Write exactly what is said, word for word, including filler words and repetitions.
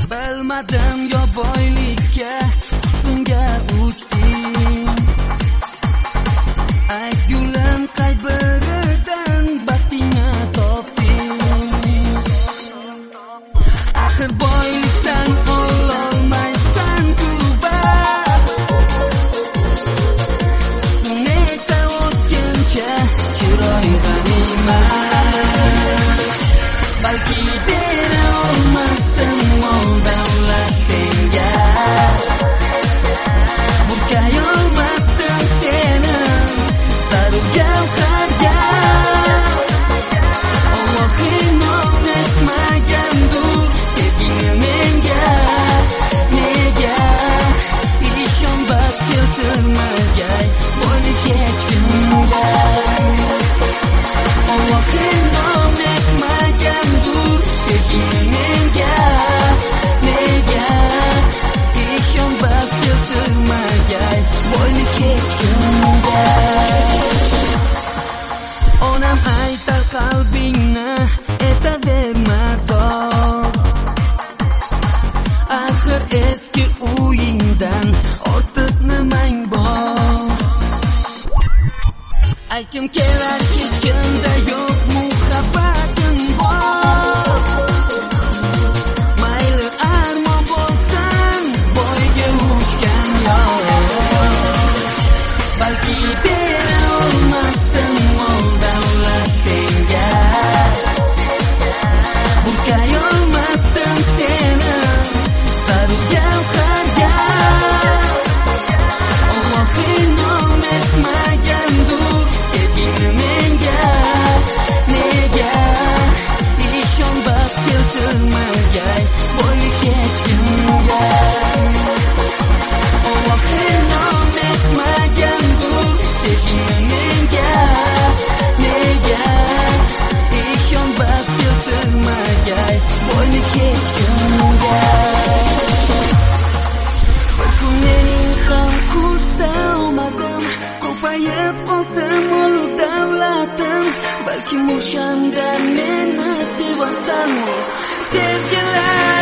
Bilmadim yo boylikka husnga uchding. Aytgulim qay biridan baxtingni topding. Axir boylikdan ololmaysan kuba. Husn esa o'tkincha chiroy g'animat. Balki bera olmasdim mol davlat senga. Burkay olmasdim seni zarur gavharga. Allohim o'rnatmagandur sevgingni menga. Nega ishon baxt keltirmagay boylik hech kimga. Allohim o'rnatmagandur sevgingni menga. Nega ishon baxt keltirmagay boylik hech kimga. Onam aytar qalbingni etaverma zor. Axir eski uyingdan ortiq nimang bor. Aytgim kelar hech kimda yo'q muhabbatim bor. Mayli armon bo'lsan boyga uchgan yo'q. Balki bera olmasdim mol davlat senga. Burkay olmasdim seni zarur gavharga. Allohim o'rnatmagandur sevgingni menga. Nega ishon baxt keltirmagay boylik hech kimga. Allohim o'rnatmagandur sevgingni menga. Nega ishon baxt keltirmagay boylik hech kimga. Bir kun mening ham kursa omadim, ko'payib qolsa molu davlatim. Balkim o'shanda meni sevarsan sevgilar.